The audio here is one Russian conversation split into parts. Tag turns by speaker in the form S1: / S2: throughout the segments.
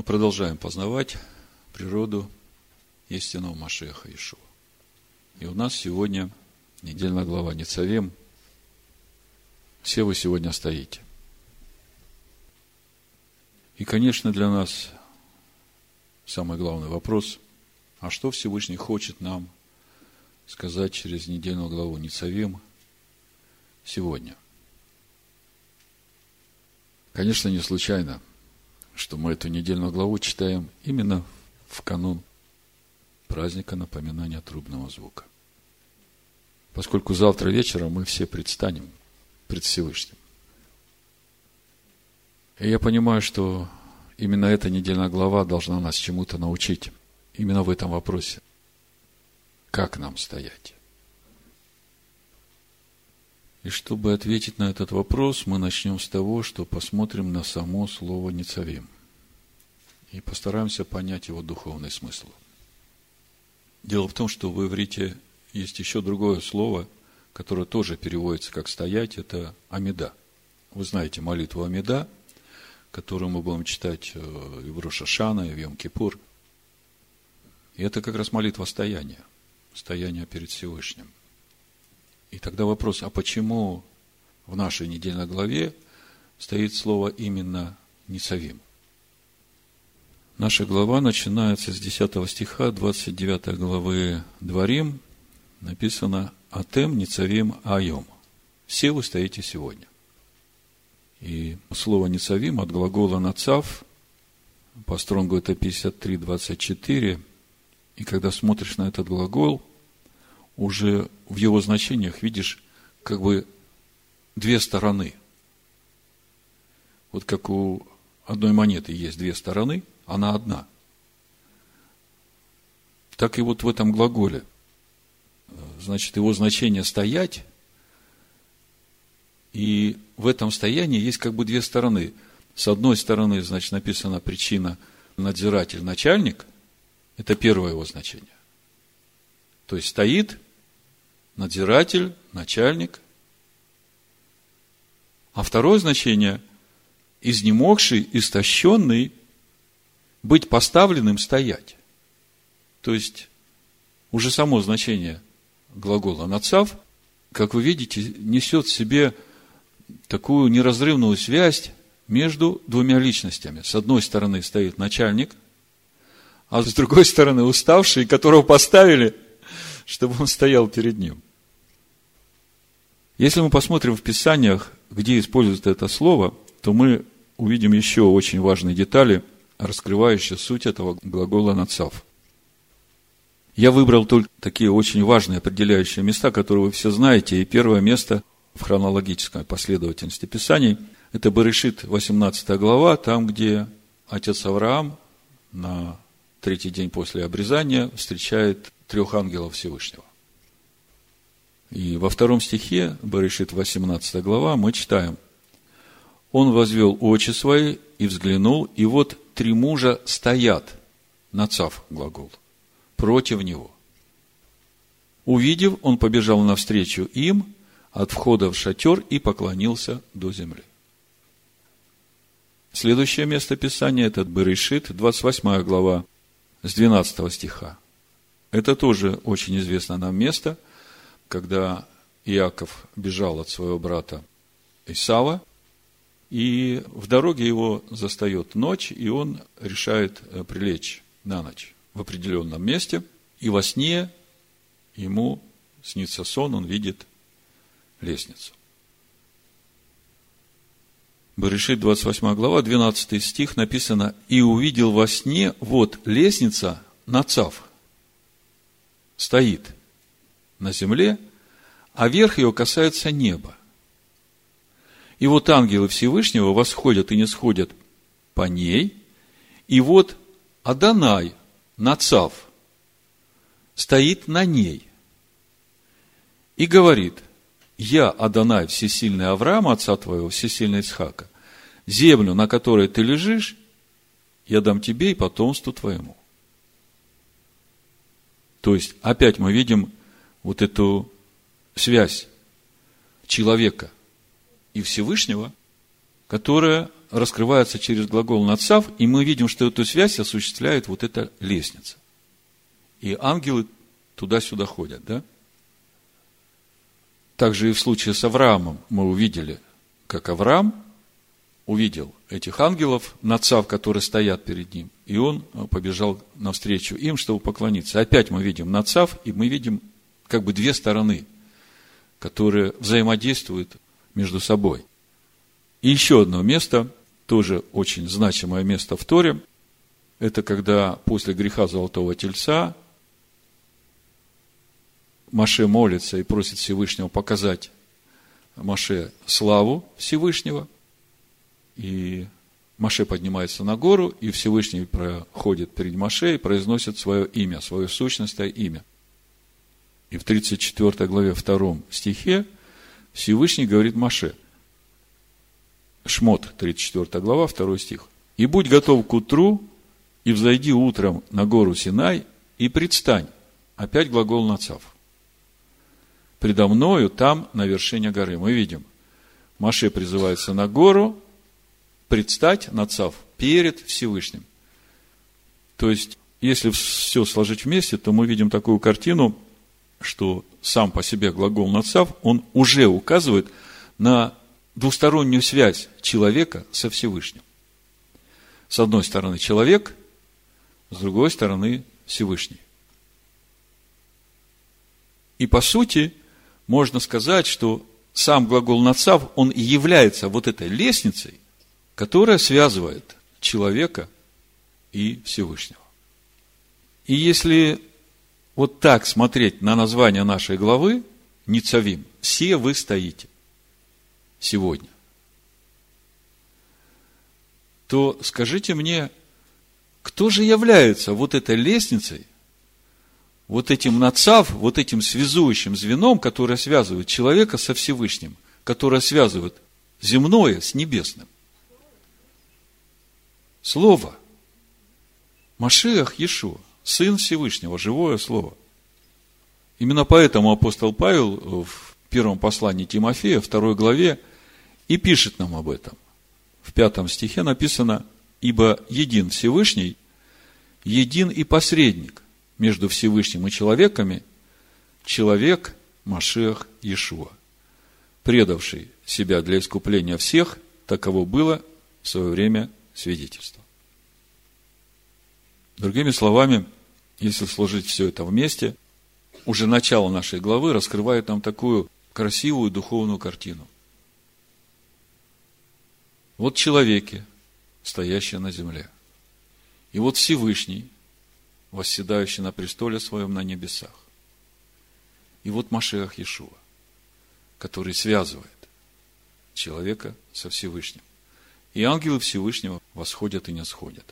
S1: Мы продолжаем познавать природу истинного Машиаха Иешуа. И у нас сегодня недельная глава Ницавим. Все вы сегодня стоите. И, конечно, для нас самый главный вопрос, а что Всевышний хочет нам сказать через недельную главу Ницавим сегодня? Конечно, не случайно, что мы эту недельную главу читаем именно в канун праздника напоминания трубного звука. Поскольку завтра вечером мы все предстанем пред Всевышним. И я понимаю, что именно эта недельная глава должна нас чему-то научить. Именно в этом вопросе. Как нам стоять? И чтобы ответить на этот вопрос, мы начнем с того, что посмотрим на само слово «Ницавим» и постараемся понять его духовный смысл. Дело в том, что в иврите есть еще другое слово, которое тоже переводится как «стоять», это «амида». Вы знаете молитву «Амида», которую мы будем читать и в Рош ха-Шана, и в Йом-Кипур. И это как раз молитва стояния перед Всевышним. И тогда вопрос, а почему в нашей недельной главе стоит слово именно «Ницавим»? Наша глава начинается с 10 стиха 29 главы Дворим. Написано «Атем Ницавим Айом». Все вы стоите сегодня. И слово «Ницавим» от глагола «нацав», по Стронгу это 53:24. И когда смотришь на этот глагол, уже в его значениях видишь как бы две стороны. Вот как у одной монеты есть две стороны, она одна. Так и вот в этом глаголе. Значит, его значение «стоять», и в этом стоянии есть как бы две стороны. С одной стороны, значит, написана причина надзиратель, начальник. Это первое его значение. То есть стоит надзиратель, начальник. А второе значение – изнемогший, истощенный, быть поставленным, стоять. То есть уже само значение глагола «нацав», как вы видите, несет в себе такую неразрывную связь между двумя личностями. С одной стороны стоит начальник, а с другой стороны уставший, которого поставили, чтобы он стоял перед ним. Если мы посмотрим в Писаниях, где используется это слово, то мы увидим еще очень важные детали, раскрывающие суть этого глагола «нацав». Я выбрал только такие очень важные определяющие места, которые вы все знаете. И первое место в хронологической последовательности Писаний – это Берешит, 18 глава, там, где отец Авраам на третий день после обрезания встречает 3 ангелов Всевышнего. И во 2 стихе, Берешит, 18 глава, мы читаем: «Он возвел очи свои и взглянул, и вот 3 мужа стоят», нацав глагол, «против него. Увидев, он побежал навстречу им от входа в шатер и поклонился до земли». Следующее место Писания – это Берешит, 28 глава, с 12 стиха. Это тоже очень известное нам место, когда Иаков бежал от своего брата Исава, и в дороге его застает ночь, и он решает прилечь на ночь в определенном месте, и во сне ему снится сон, он видит лестницу. Берешит, 28 глава, 12 стих написано: «И увидел во сне, вот лестница, нацав, стоит на земле, а верх ее касается неба. И вот ангелы Всевышнего восходят и нисходят по ней, и вот Адонай, нацав, стоит на ней и говорит: я, Адонай, всесильный Авраама, отца твоего, всесильный Ицхака, землю, на которой ты лежишь, я дам тебе и потомству твоему». То есть, опять мы видим вот эту связь человека и Всевышнего, которая раскрывается через глагол «нацав», и мы видим, что эту связь осуществляет вот эта лестница. И ангелы туда-сюда ходят, да? Также и в случае с Авраамом мы увидели, как Авраам увидел этих ангелов, нацав, которые стоят перед ним, и он побежал навстречу им, чтобы поклониться. Опять мы видим нацав, и мы видим как бы две стороны, которые взаимодействуют между собой. И еще одно место, тоже очень значимое место в Торе, это когда после греха Золотого Тельца Моше молится и просит Всевышнего показать Моше славу Всевышнего. И Моше поднимается на гору, и Всевышний проходит перед Моше и произносит свое имя, свое сущностное имя. И в 34 главе 2 стихе Всевышний говорит Моше, Шмот, 34 глава, 2 стих. «И будь готов к утру, и взойди утром на гору Синай, и предстань». Опять глагол «нацав». «Предо мною там, на вершине горы». Мы видим, Моше призывается на гору, предстать, нацав, перед Всевышним. То есть, если все сложить вместе, то мы видим такую картину, что сам по себе глагол «нацав», он уже указывает на двустороннюю связь человека со Всевышним. С одной стороны человек, с другой стороны Всевышний. И по сути, можно сказать, что сам глагол «нацав», он и является вот этой лестницей, которая связывает человека и Всевышнего. И если вот так смотреть на название нашей главы, Ницавим, все вы стоите сегодня, то скажите мне, кто же является вот этой лестницей, вот этим нацав, вот этим связующим звеном, которое связывает человека со Всевышним, которое связывает земное с небесным? Слово. Машиах Иешуа, Сын Всевышнего, живое Слово. Именно поэтому апостол Павел в первом послании Тимофея, 2 главе, и пишет нам об этом. В 5 стихе написано: «Ибо един Всевышний, един и посредник между Всевышним и человеками, человек Машиах Иешуа, предавший себя для искупления всех, таково было в свое время свидетельство». Другими словами, если сложить все это вместе, уже начало нашей главы раскрывает нам такую красивую духовную картину. Вот человеки, стоящие на земле, и вот Всевышний, восседающий на престоле своем на небесах, и вот Машиах Иешуа, который связывает человека со Всевышним. И ангелы Всевышнего восходят и нисходят.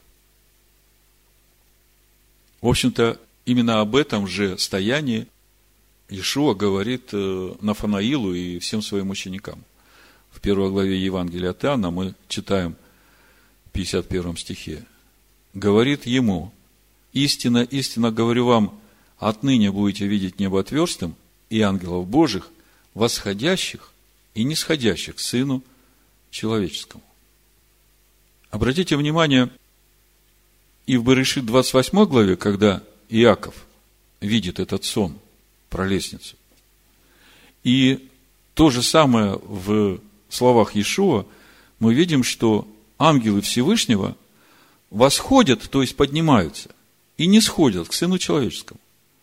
S1: В общем-то, именно об этом же стоянии Иешуа говорит Нафанаилу и всем своим ученикам. В 1 главе Евангелия от Иоанна мы читаем в 51 стихе. Говорит ему: «Истинно, истинно говорю вам, отныне будете видеть небо отверстым и ангелов Божьих, восходящих и нисходящих к Сыну Человеческому». Обратите внимание, и в Берешит 28 главе, когда Иаков видит этот сон про лестницу, и то же самое в словах Иешуа, мы видим, что ангелы Всевышнего восходят, то есть поднимаются, и не сходят к Сыну Человеческому.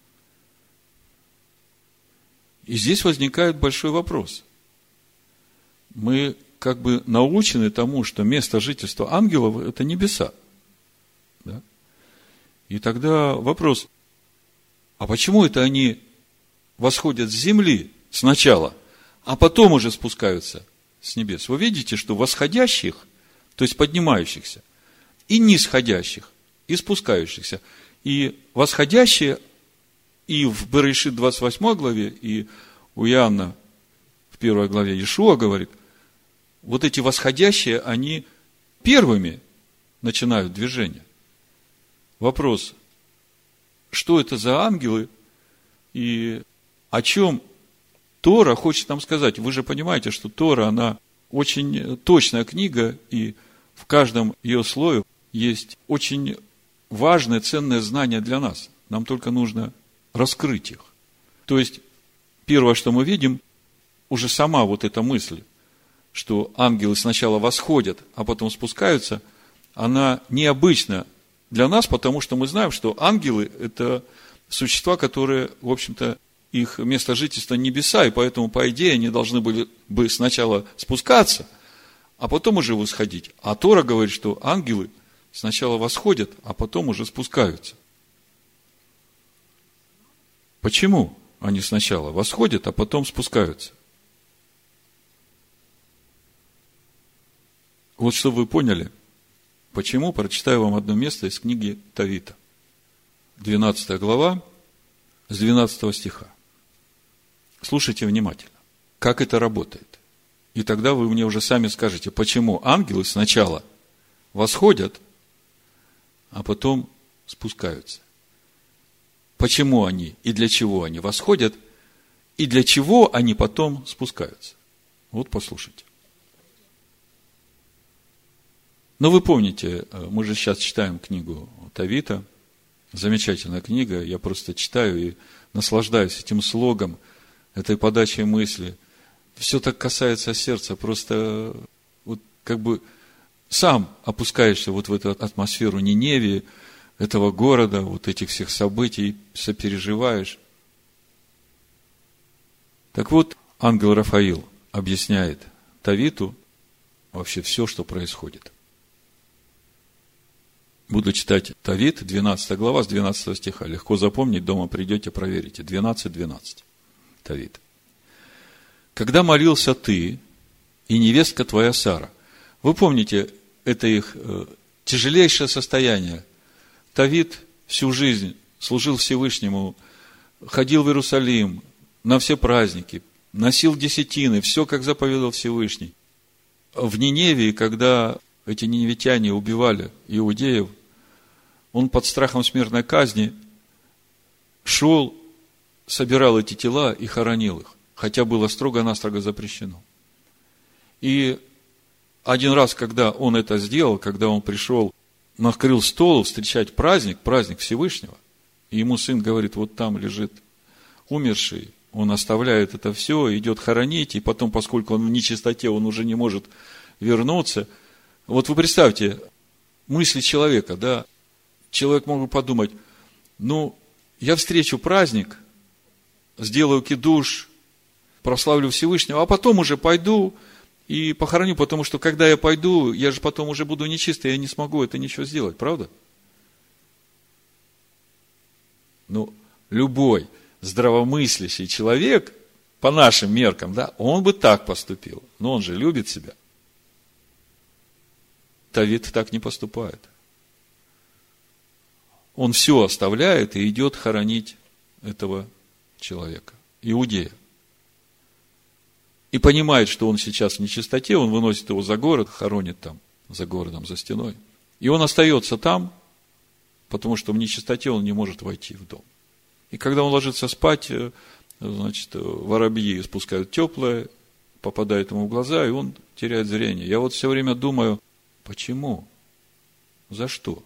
S1: И здесь возникает большой вопрос. Мы как бы научены тому, что место жительства ангелов – это небеса. Да? И тогда вопрос, а почему это они восходят с земли сначала, а потом уже спускаются с небес? Вы видите, что восходящих, то есть поднимающихся, и нисходящих, и спускающихся. И восходящие и в Берешит 28 главе, и у Иоанна в 1 главе Иешуа говорит, вот эти восходящие, они первыми начинают движение. Вопрос, что это за ангелы и о чем Тора хочет нам сказать? Вы же понимаете, что Тора, она очень точная книга, и в каждом ее слое есть очень важное, ценное знание для нас. Нам только нужно раскрыть их. То есть, первое, что мы видим, уже сама вот эта мысль, что ангелы сначала восходят, а потом спускаются, она необычна для нас, потому что мы знаем, что ангелы – это существа, которые, в общем-то, их место жительства небеса, и поэтому, по идее, они должны были бы сначала спускаться, а потом уже восходить. А Тора говорит, что ангелы сначала восходят, а потом уже спускаются. Почему они сначала восходят, а потом спускаются? Вот чтобы вы поняли, почему, прочитаю вам одно место из книги Тавита. 12 глава, с 12 стиха. Слушайте внимательно, как это работает. И тогда вы мне уже сами скажете, почему ангелы сначала восходят, а потом спускаются. Почему они и для чего они восходят, и для чего они потом спускаются. Вот послушайте. Но вы помните, мы же сейчас читаем книгу Тавита, замечательная книга, я просто читаю и наслаждаюсь этим слогом, этой подачей мысли. Все так касается сердца, просто вот как бы сам опускаешься вот в эту атмосферу Ниневии, этого города, вот этих всех событий, сопереживаешь. Так вот, ангел Рафаил объясняет Тавиту вообще все, что происходит. Буду читать Тавит, 12 глава, с 12 стиха. Легко запомнить, дома придете, проверите. 12:12. Тавит. Когда молился ты и невестка твоя Сара. Вы помните, это их тяжелейшее состояние. Тавит всю жизнь служил Всевышнему, ходил в Иерусалим на все праздники, носил десятины, все, как заповедал Всевышний. В Ниневии, когда эти ниневитяне убивали иудеев, он под страхом смертной казни шел, собирал эти тела и хоронил их, хотя было строго-настрого запрещено. И один раз, когда он это сделал, когда он пришел, накрыл стол встречать праздник Всевышнего, и ему сын говорит, вот там лежит умерший, он оставляет это все, идет хоронить, и потом, поскольку он в нечистоте, он уже не может вернуться. Вот вы представьте, мысли человека, да, человек мог бы подумать, я встречу праздник, сделаю кидуш, прославлю Всевышнего, а потом уже пойду и похороню, потому что когда я пойду, я же потом уже буду нечистый, я не смогу это ничего сделать, правда? Любой здравомыслящий человек, по нашим меркам, да, он бы так поступил, но он же любит себя. Тавит так не поступает. Он все оставляет и идет хоронить этого человека, иудея. И понимает, что он сейчас в нечистоте, он выносит его за город, хоронит там, за городом, за стеной. И он остается там, потому что в нечистоте он не может войти в дом. И когда он ложится спать, воробьи спускают теплое, попадает ему в глаза, и он теряет зрение. Я вот все время думаю, почему? За что?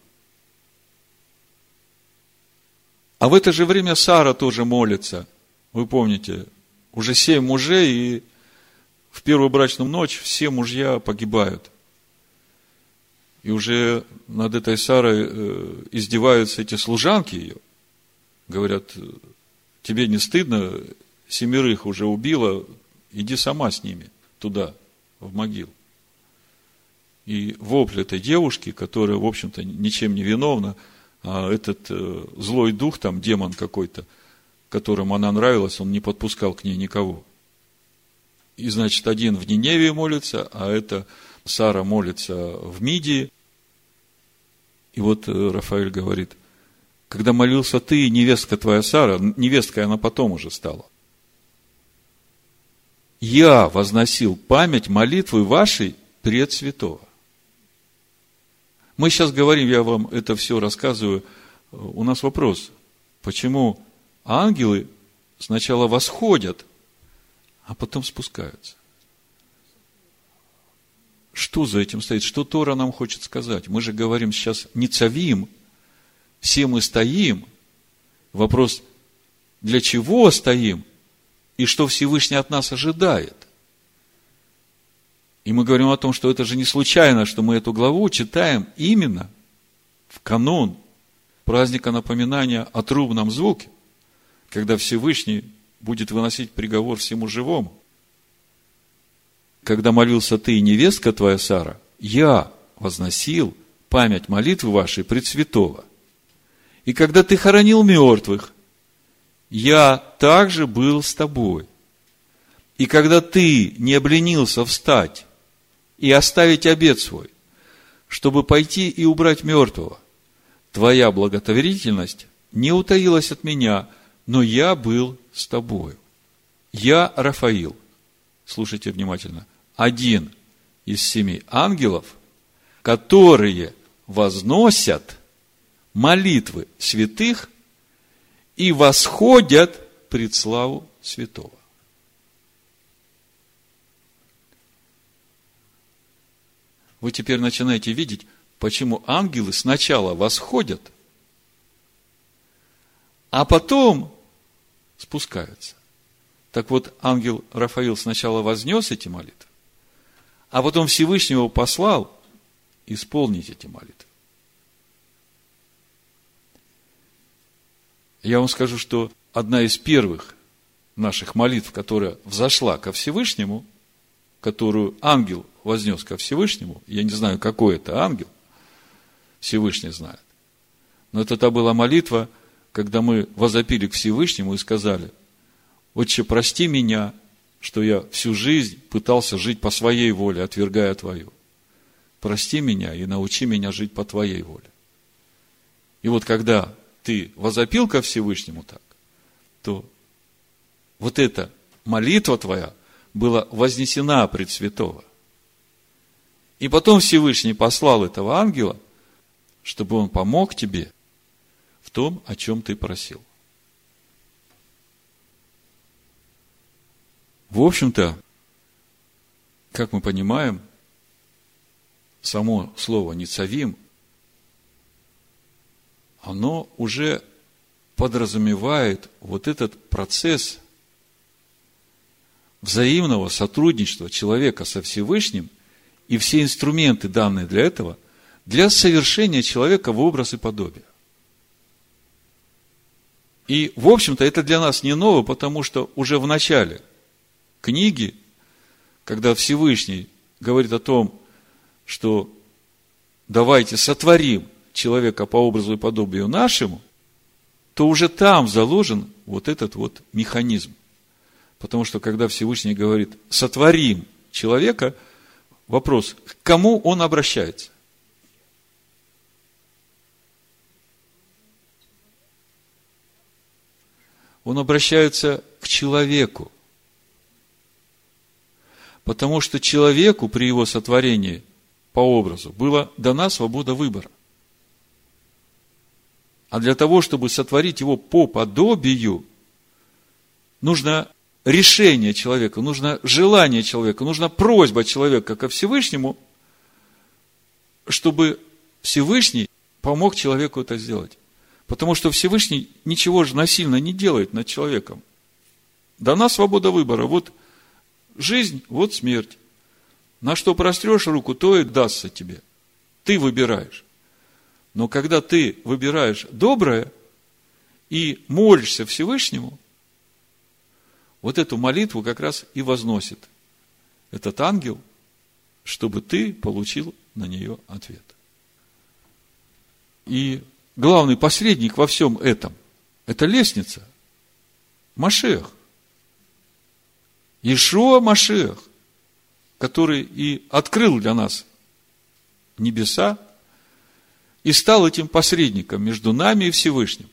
S1: А в это же время Сара тоже молится. Вы помните, уже 7 мужей, и в первую брачную ночь все мужья погибают. И уже над этой Сарой издеваются эти служанки ее. Говорят, тебе не стыдно, 7 уже убила, иди сама с ними туда, в могилу. И вопль этой девушки, которая, в общем-то, ничем не виновна, а этот злой дух, там, демон какой-то, которому она нравилась, он не подпускал к ней никого. И, значит, один в Ниневии молится, а эта Сара молится в Мидии. И вот Рафаэль говорит, когда молился ты, невестка твоя Сара, невесткой она потом уже стала. Я возносил память молитвы вашей пред святого. Мы сейчас говорим, я вам это все рассказываю. У нас вопрос, почему ангелы сначала восходят, а потом спускаются? что за этим стоит? Что Тора нам хочет сказать? Мы же говорим сейчас ницавим, все мы стоим. Вопрос, для чего стоим и что Всевышний от нас ожидает? И мы говорим о том, что это же не случайно, что мы эту главу читаем именно в канун праздника напоминания о трубном звуке, когда Всевышний будет выносить приговор всему живому. Когда молился ты и невестка твоя Сара, я возносил память молитвы вашей пред святого. И когда ты хоронил мертвых, я также был с тобой. И когда ты не обленился встать и оставить обет свой, чтобы пойти и убрать мертвого, твоя благотворительность не утаилась от меня, но я был с тобою. Я Рафаил, слушайте внимательно, один из 7 ангелов, которые возносят молитвы святых и восходят пред славу святого. Вы теперь начинаете видеть, почему ангелы сначала восходят, а потом спускаются. Так вот, ангел Рафаил сначала вознес эти молитвы, а потом Всевышний его послал исполнить эти молитвы. Я вам скажу, что одна из первых наших молитв, которая взошла ко Всевышнему, которую ангел вознес ко Всевышнему, я не знаю, какой это ангел, Всевышний знает, но это та была молитва, когда мы возопили к Всевышнему и сказали: Отче, прости меня, что я всю жизнь пытался жить по своей воле, отвергая Твою. Прости меня и научи меня жить по Твоей воле. И вот когда ты возопил ко Всевышнему так, то вот эта молитва твоя была вознесена пред святого. И потом Всевышний послал этого ангела, чтобы он помог тебе в том, о чем ты просил. В общем-то, как мы понимаем, само слово «ницавим», оно уже подразумевает вот этот процесс взаимного сотрудничества человека со Всевышним и все инструменты, данные для этого, для совершения человека в образ и подобие. И, в общем-то, это для нас не ново, потому что уже в начале книги, когда Всевышний говорит о том, что давайте сотворим человека по образу и подобию нашему, то уже там заложен вот этот вот механизм. Потому что, когда Всевышний говорит «сотворим человека», вопрос, к кому он обращается? Он обращается к человеку. Потому что человеку при его сотворении по образу была дана свобода выбора. А для того, чтобы сотворить его по подобию, нужно решение человека, нужно желание человека, нужна просьба человека ко Всевышнему, чтобы Всевышний помог человеку это сделать. Потому что Всевышний ничего же насильно не делает над человеком. Дана свобода выбора. Вот жизнь, вот смерть. На что прострешь руку, то и дастся тебе. Ты выбираешь. Но когда ты выбираешь доброе и молишься Всевышнему, вот эту молитву как раз и возносит этот ангел, чтобы ты получил на нее ответ. И главный посредник во всем этом – это лестница. Машиах. Иешуа Машиах, который и открыл для нас небеса, и стал этим посредником между нами и Всевышним.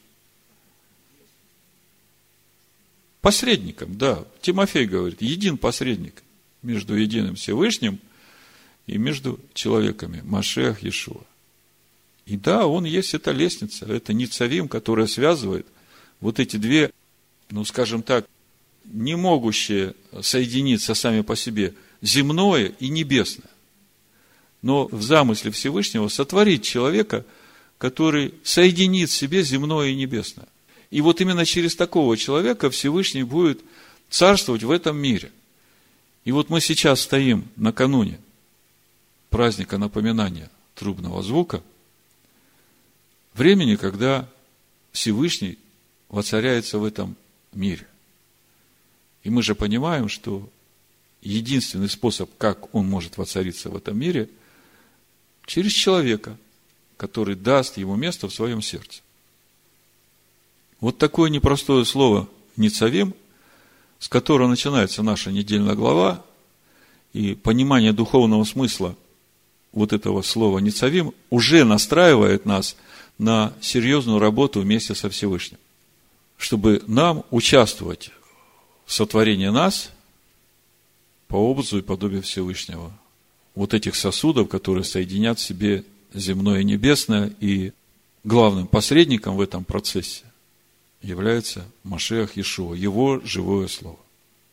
S1: Посредником, да. Тимофей говорит, един посредник между единым Всевышним и между человеками. Машиах Иешуа. И да, он есть эта лестница, это ницавим, которая связывает вот эти две, скажем так, не могущие соединиться сами по себе, земное и небесное. Но в замысле Всевышнего сотворить человека, который соединит в себе земное и небесное. И вот именно через такого человека Всевышний будет царствовать в этом мире. И вот мы сейчас стоим накануне праздника напоминания трубного звука, времени, когда Всевышний воцаряется в этом мире. И мы же понимаем, что единственный способ, как он может воцариться в этом мире, через человека, который даст ему место в своем сердце. Вот такое непростое слово «ницавим», с которого начинается наша недельная глава, и понимание духовного смысла вот этого слова «ницавим» уже настраивает нас на серьезную работу вместе со Всевышним, чтобы нам участвовать в сотворении нас по образу и подобию Всевышнего. Вот этих сосудов, которые соединят в себе земное и небесное, и главным посредником в этом процессе является Машиах Иешуа, его живое слово.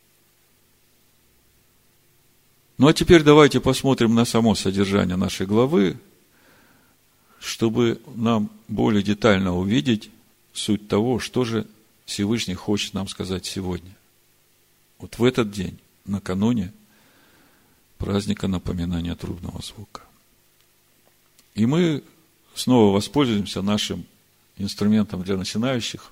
S1: Ну, а теперь давайте посмотрим на само содержание нашей главы, чтобы нам более детально увидеть суть того, что же Всевышний хочет нам сказать сегодня. Вот в этот день, накануне праздника напоминания трубного звука. И мы снова воспользуемся нашим инструментом для начинающих.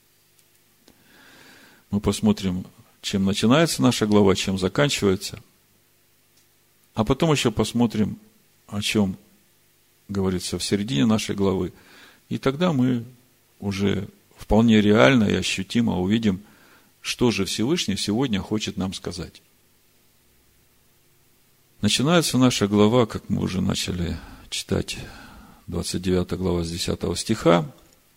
S1: Мы посмотрим, чем начинается наша глава, чем заканчивается. А потом еще посмотрим, о чем говорится в середине нашей главы. И тогда мы уже вполне реально и ощутимо увидим, что же Всевышний сегодня хочет нам сказать. Начинается наша глава, как мы уже начали читать, 29 глава с 10 стиха.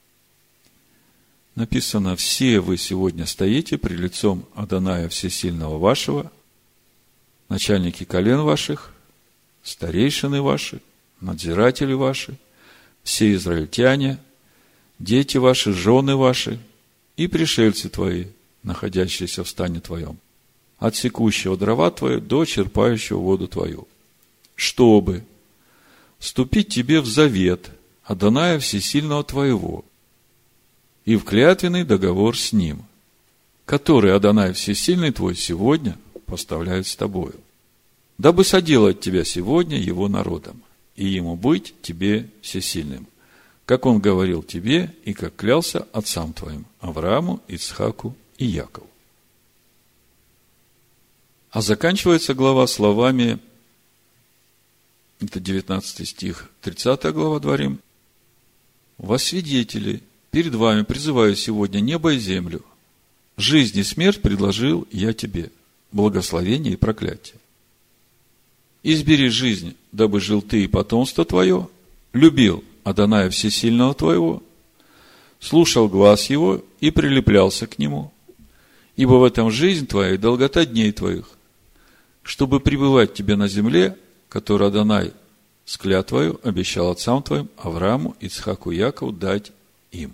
S1: Написано: «Все вы сегодня стоите пред лицом Адоная Всесильного вашего, начальники колен ваших, старейшины ваши, надзиратели ваши, все израильтяне, дети ваши, жены ваши и пришельцы твои, находящиеся в стане твоем, от секущего дрова твои до черпающего воду твою, чтобы вступить тебе в завет Адоная Всесильного твоего и в клятвенный договор с ним, который Адонай Всесильный твой сегодня поставляет с тобою, дабы соделать тебя сегодня его народом, и ему быть тебе всесильным, как он говорил тебе и как клялся отцам твоим, Аврааму, Ицхаку и Якову». А заканчивается глава словами, это 19 стих, 30 глава Дворим: «Во свидетели перед вами призываю сегодня небо и землю, жизнь и смерть предложил я тебе, благословение и проклятие. Избери жизнь, дабы жил ты и потомство твое, любил Адоная Всесильного твоего, слушал глас его и прилеплялся к нему, ибо в этом жизнь твоя и долгота дней твоих, чтобы пребывать тебе на земле, которую Адонай с клятвою обещал отцам твоим, Аврааму, Ицхаку и Якову, дать им».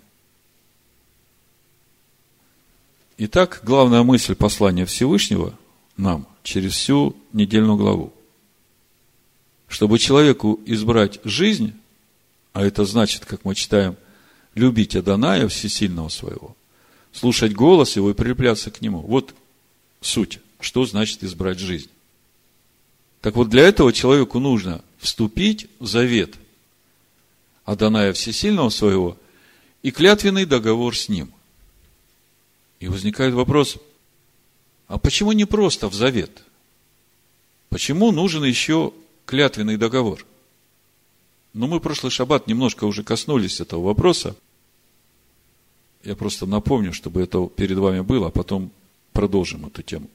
S1: Итак, главная мысль послания Всевышнего нам через всю недельную главу. Чтобы человеку избрать жизнь, а это значит, как мы читаем, любить Адоная Всесильного своего, слушать голос его и прилепляться к нему. Вот суть, что значит избрать жизнь. Так вот, для этого человеку нужно вступить в завет Адоная Всесильного своего и клятвенный договор с ним. И возникает вопрос: а почему не просто в завет? Почему нужен еще клятвенный договор? Ну, мы в прошлый шаббат немножко уже коснулись этого вопроса. Я просто напомню, чтобы это перед вами было, а потом продолжим эту тему.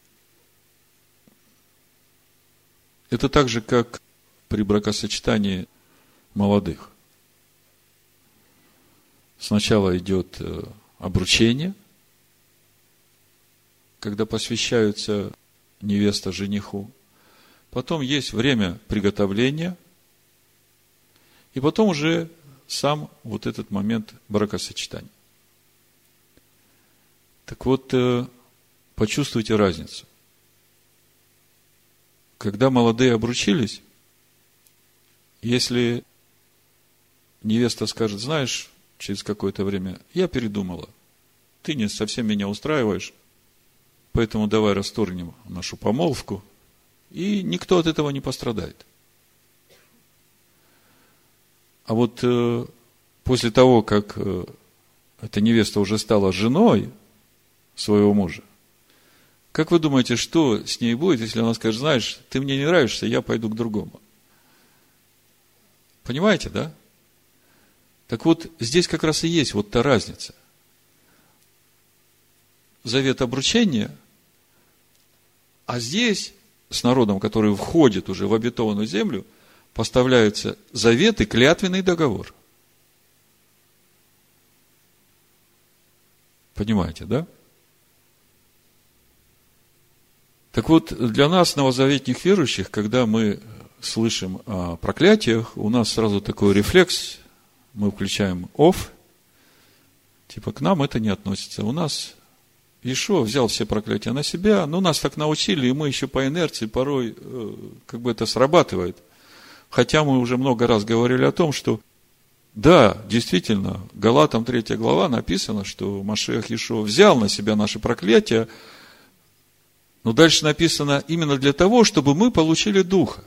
S1: Это так же, как при бракосочетании молодых. Сначала идет обручение, когда посвящаются невеста жениху. Потом есть время приготовления. И потом уже сам вот этот момент бракосочетания. Так вот, почувствуйте разницу. Когда молодые обручились, Если невеста скажет: знаешь, через какое-то время я передумала, ты не совсем меня устраиваешь, поэтому давай расторгнем нашу помолвку, и никто от этого не пострадает. А вот после того, как эта невеста уже стала женой своего мужа, как вы думаете, что с ней будет, если она скажет: знаешь, ты мне не нравишься, я пойду к другому? Понимаете, да? Так вот, здесь как раз и есть вот та разница. Завет обручения, а здесь с народом, который входит уже в обетованную землю, поставляются завет и клятвенный договор. Понимаете, да? Так вот, для нас, новозаветных верующих, когда мы слышим о проклятиях, у нас сразу такой рефлекс, мы включаем off, типа к нам это не относится. У нас Иешуа взял все проклятия на себя, но нас так научили, и мы еще по инерции порой как бы это срабатывает. Хотя мы уже много раз говорили о том, что да, действительно, Галатам 3 глава написано, что Машиах Иешуа взял на себя наши проклятия, но дальше написано именно для того, чтобы мы получили Духа.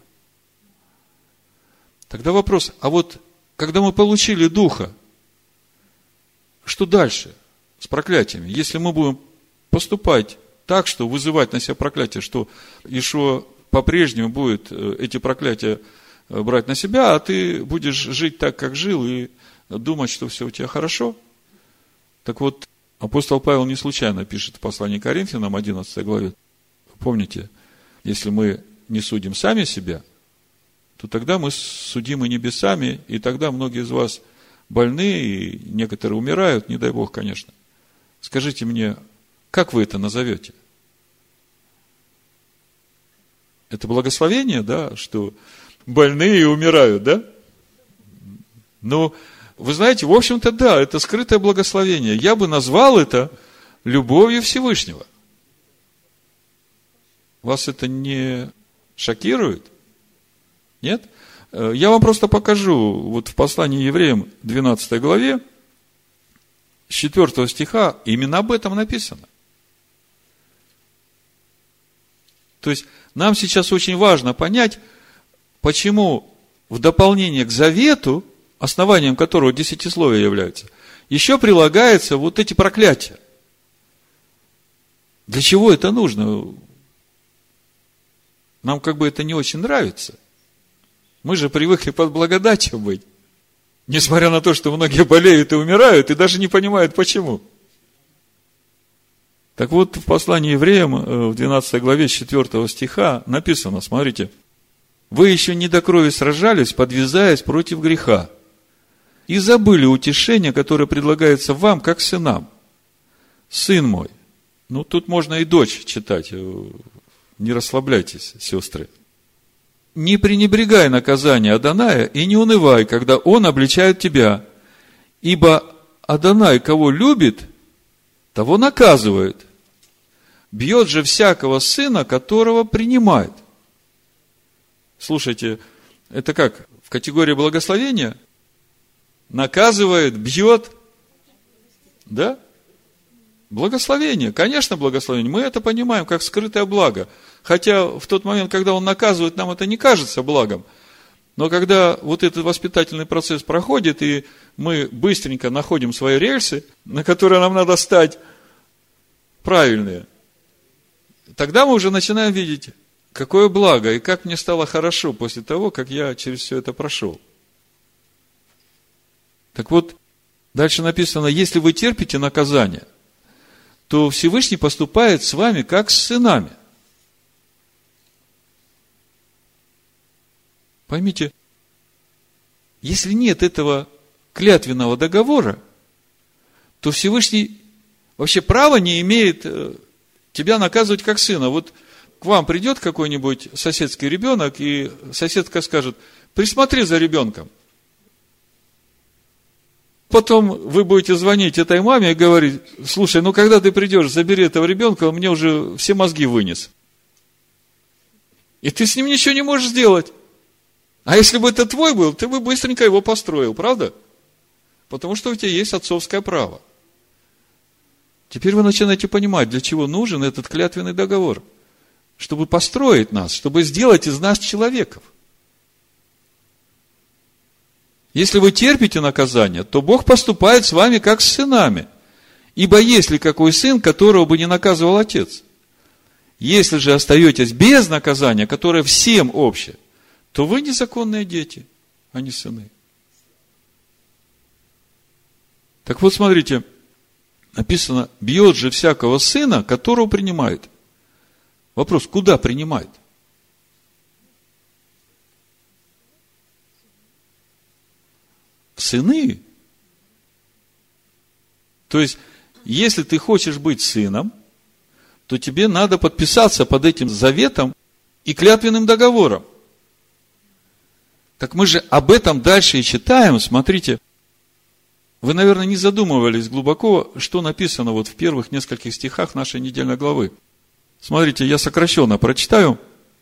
S1: Тогда вопрос: а вот когда мы получили Духа, что дальше с проклятиями? Если мы будем поступать так, что вызывать на себя проклятие, что Иешуа по-прежнему будет эти проклятия брать на себя, а ты будешь жить так, как жил, и думать, что все у тебя хорошо. Так вот, апостол Павел не случайно пишет в послании к Коринфянам, 11 главе. Помните, если мы не судим сами себя, то тогда мы судимы небесами, и тогда многие из вас больны, и некоторые умирают, не дай Бог, конечно. Скажите мне, как вы это назовете? Это благословение, да, что больные умирают, да? Ну, вы знаете, в общем-то, да, это скрытое благословение. Я бы назвал это любовью Всевышнего. Вас это не шокирует? Нет? Я вам просто покажу, вот в послании евреям 12 главе, с 4 стиха, именно об этом написано. То есть, нам сейчас очень важно понять, почему в дополнение к завету, основанием которого десятисловие является, еще прилагаются вот эти проклятия. Для чего это нужно? Нам как бы это не очень нравится. Мы же привыкли под благодатью быть. Несмотря на то, что многие болеют и умирают, и даже не понимают, почему. Так вот, в послании евреям, в 12 главе, с 4 стиха написано, смотрите: «Вы еще не до крови сражались, подвязаясь против греха, и забыли утешение, которое предлагается вам, как сынам. Сын мой». Ну, тут можно и дочь читать, не расслабляйтесь, сестры. «Не пренебрегай наказание Адоная и не унывай, когда он обличает тебя, ибо Адонай, кого любит, того наказывает. Бьет же всякого сына, которого принимает». Слушайте, это как? В категории благословения? Наказывает, бьет. Да? Благословение. Конечно, благословение. Мы это понимаем как скрытое благо. Хотя в тот момент, когда он наказывает, нам это не кажется благом. Но когда вот этот воспитательный процесс проходит, и мы быстренько находим свои рельсы, на которые нам надо стать правильные, тогда мы уже начинаем видеть, какое благо, и как мне стало хорошо после того, как я через все это прошел. Так вот, дальше написано: если вы терпите наказание, то Всевышний поступает с вами, как с сынами. Поймите, если нет этого клятвенного договора, то Всевышний вообще права не имеет тебя наказывать как сына. Вот к вам придет какой-нибудь соседский ребенок, и соседка скажет: присмотри за ребенком. Потом вы будете звонить этой маме и говорить: слушай, ну когда ты придешь, забери этого ребенка, он мне уже все мозги вынес. И ты с ним ничего не можешь сделать. А если бы это твой был, ты бы быстренько его построил, правда? Потому что у тебя есть отцовское право. Теперь вы начинаете понимать, для чего нужен этот клятвенный договор. Чтобы построить нас, чтобы сделать из нас человеков. Если вы терпите наказание, то Бог поступает с вами как с сынами. Ибо есть ли какой сын, которого бы не наказывал отец? Если же остаетесь без наказания, которое всем общее, то вы незаконные дети, а не сыны. Так вот, смотрите, написано, бьет же всякого сына, которого принимает. Вопрос, куда принимает? В сыны. То есть, если ты хочешь быть сыном, то тебе надо подписаться под этим заветом и клятвенным договором. Так мы же об этом дальше и читаем. Смотрите, вы, наверное, не задумывались глубоко, что написано вот в первых нескольких стихах нашей недельной главы. Смотрите, я сокращенно прочитаю,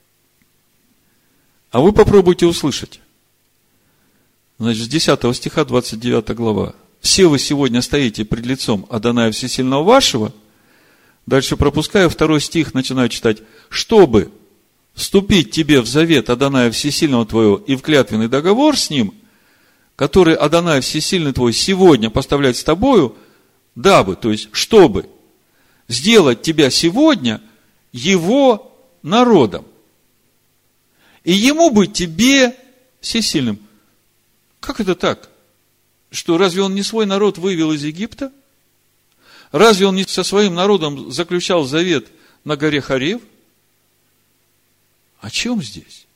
S1: а вы попробуйте услышать. Значит, с 10 стиха 29 глава. «Все вы сегодня стоите пред лицом Адоная Всесильного вашего». Дальше пропускаю, 2 стих, начинаю читать. «Чтобы вступить тебе в завет Адоная Всесильного твоего и в клятвенный договор с ним, который Адонай Всесильный твой сегодня поставляет с тобою, дабы, то есть, чтобы сделать тебя сегодня его народом, и ему быть тебе всесильным». Как это так? Что, разве он не свой народ вывел из Египта? Разве он не со своим народом заключал завет на горе Хорев? О чем здесь?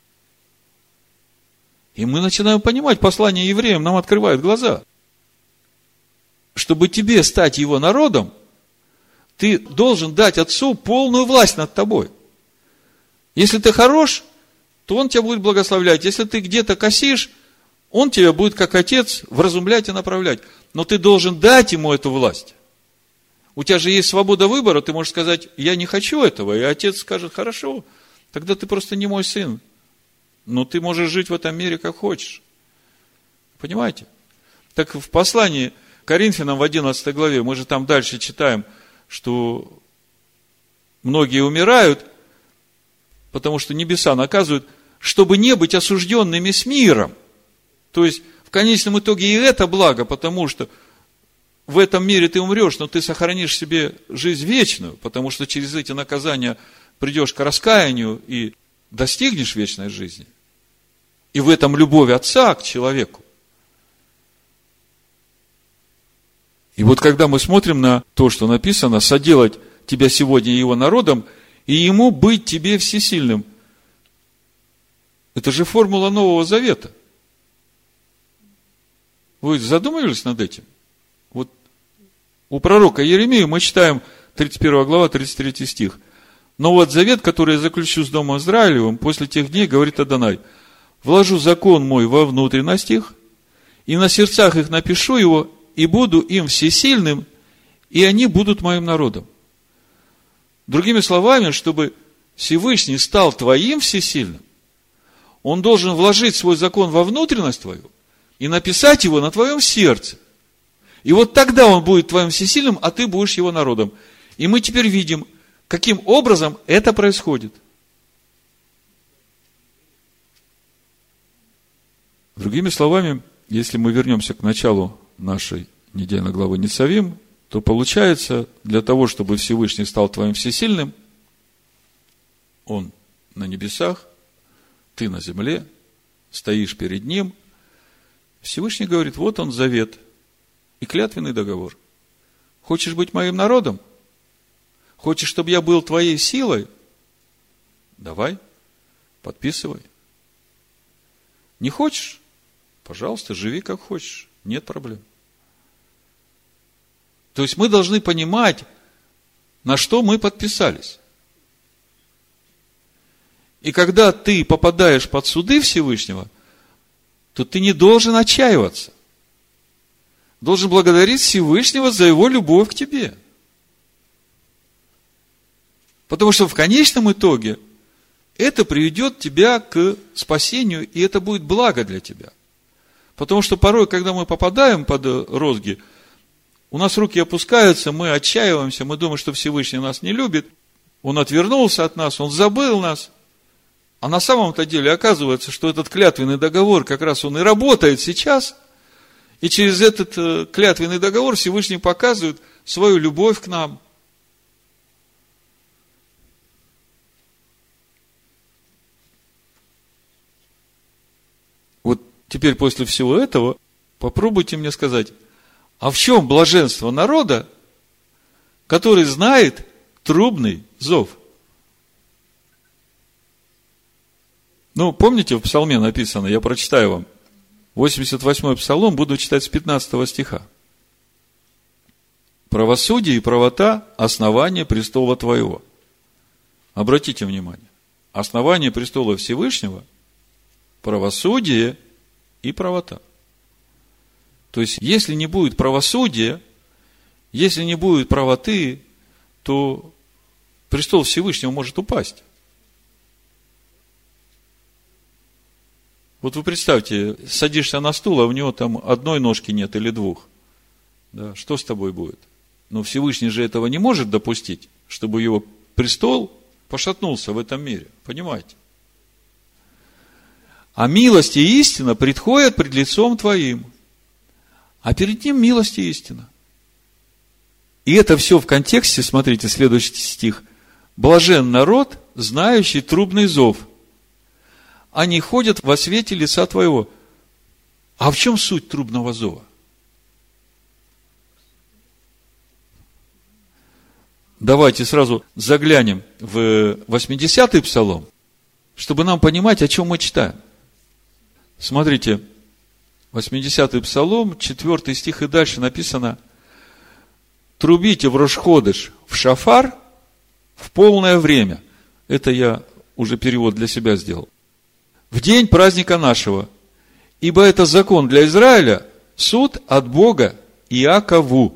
S1: И мы начинаем понимать, послание евреям нам открывает глаза. Чтобы тебе стать его народом, ты должен дать Отцу полную власть над тобой. Если ты хорош, то он тебя будет благословлять. Если ты где-то косишь, он тебя будет, как Отец, вразумлять и направлять. Но ты должен дать ему эту власть. У тебя же есть свобода выбора, ты можешь сказать, я не хочу этого, и Отец скажет, хорошо, тогда ты просто не мой сын. Но ты можешь жить в этом мире, как хочешь. Понимаете? Так в послании к Коринфянам в 11 главе, мы же там дальше читаем, что многие умирают, потому что небеса наказывают, чтобы не быть осужденными с миром. То есть, в конечном итоге и это благо, потому что в этом мире ты умрешь, но ты сохранишь себе жизнь вечную, потому что через эти наказания придешь к раскаянию и достигнешь вечной жизни. И в этом любовь Отца к человеку. И вот когда мы смотрим на то, что написано, соделать тебя сегодня его народом, и ему быть тебе всесильным. Это же формула Нового Завета. Вы задумывались над этим? Вот у пророка Иеремии мы читаем 31 глава, 33 стих. «Но вот завет, который я заключу с Домом Израилевым, после тех дней, говорит Адонай, вложу закон мой во внутренность их, и на сердцах их напишу его, и буду им всесильным, и они будут моим народом». Другими словами, чтобы Всевышний стал твоим всесильным, он должен вложить свой закон во внутренность твою и написать его на твоем сердце. И вот тогда он будет твоим всесильным, а ты будешь его народом. И мы теперь видим, каким образом это происходит. Другими словами, если мы вернемся к началу нашей недельной главы Ницавим, то получается, для того, чтобы Всевышний стал твоим всесильным, он на небесах, ты на земле, стоишь перед ним. Всевышний говорит, вот он завет и клятвенный договор. Хочешь быть моим народом? Хочешь, чтобы я был твоей силой? Давай, подписывай. Не хочешь? Пожалуйста, живи как хочешь. Нет проблем. То есть мы должны понимать, на что мы подписались. И когда ты попадаешь под суды Всевышнего, то ты не должен отчаиваться. Должен благодарить Всевышнего за его любовь к тебе. Потому что в конечном итоге это приведет тебя к спасению, и это будет благо для тебя. Потому что порой, когда мы попадаем под розги, у нас руки опускаются, мы отчаиваемся, мы думаем, что Всевышний нас не любит, Он отвернулся от нас, Он забыл нас. А на самом-то деле оказывается, что этот клятвенный договор, как раз он и работает сейчас, и через этот клятвенный договор Всевышний показывает свою любовь к нам. Вот теперь после всего этого попробуйте мне сказать, а в чем блаженство народа, который знает трубный зов? Ну, помните, в Псалме написано, я прочитаю вам, 88-й Псалом, буду читать с 15 стиха. Правосудие и правота – основание престола Твоего. Обратите внимание, основание престола Всевышнего – правосудие и правота. То есть, если не будет правосудия, если не будет правоты, то престол Всевышнего может упасть. Вот вы представьте, садишься на стул, а у него там одной ножки нет или двух. Да, что с тобой будет? Но Всевышний же этого не может допустить, чтобы его престол пошатнулся в этом мире. Понимаете? А милость и истина предходят пред лицом Твоим. А перед ним милость и истина. И это все в контексте, смотрите, следующий стих. Блажен народ, знающий трубный зов. Они ходят во свете лица Твоего. А в чем суть трубного зова? Давайте сразу заглянем в 80-й Псалом, чтобы нам понимать, о чем мы читаем. Смотрите, 80-й Псалом, 4 стих и дальше написано: трубите в Рош-ходеш в шафар в полное время. Это я уже перевод для себя сделал. В день праздника нашего. Ибо это закон для Израиля, суд от Бога Иакову.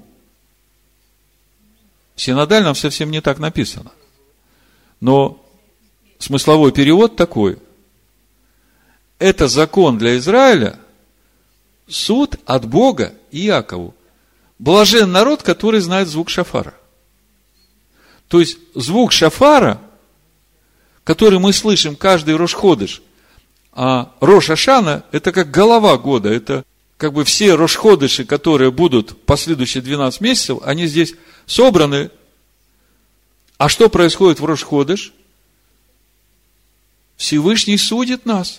S1: В синодальном совсем не так написано. Но смысловой перевод такой. Это закон для Израиля, суд от Бога Иакову. Блажен народ, который знает звук шафара. То есть, звук шафара, который мы слышим каждый Рош-ходеш, а Рош Ашана – это как голова года, это как бы все Рош-ходеши, которые будут последующие 12 месяцев, они здесь собраны. А что происходит в Рош-ходеш? Всевышний судит нас.